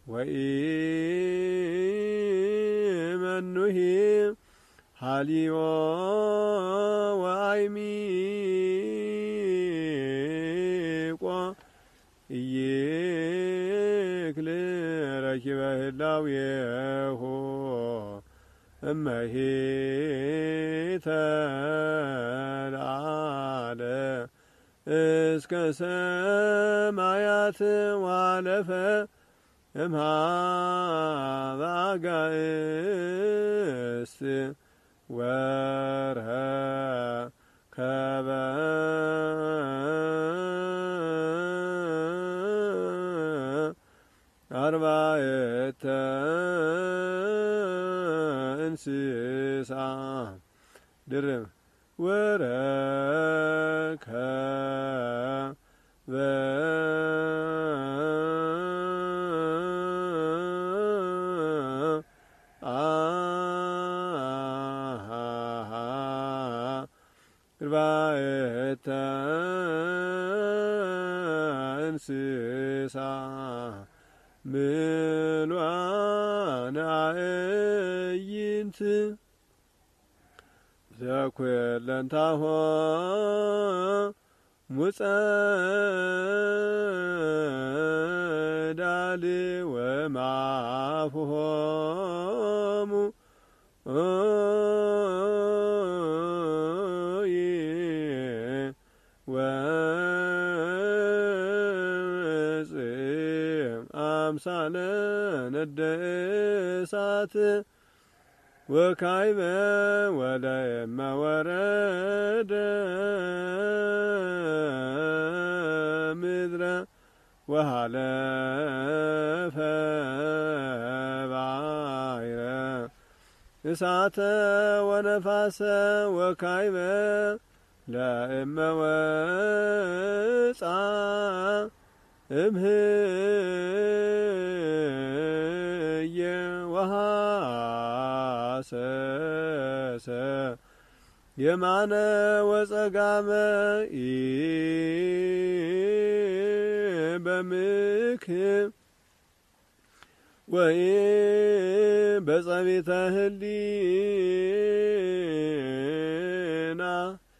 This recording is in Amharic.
ወኢመኑሂ ሀሊዮ ወአይሚቆ ኢይክል ረኪበ ህላዌሁ እመሂ ተልዓለ እስከ ሰማያት ዋለፈ እምኀበ አጋእዝት ወረከበ አርባዕተ እንስሳ ድርብ ወረከበ አርባዕተ እንስሳ ምሉዓነ አዕይንት ዘኵለንታሆሙ ጸዳል ወማፉሆሙ አምሳለ ነደ እሳት ወካዕበ ወለእመ ወረደ ምድረ ወሃለፈ ባሕረ እሳተ ወነፋሰ ወካዕበ ለእመ ወጻ እምህየ ወሐሰሰ የማነ ወጸጋመ በምክር በጸቢተ ህሊና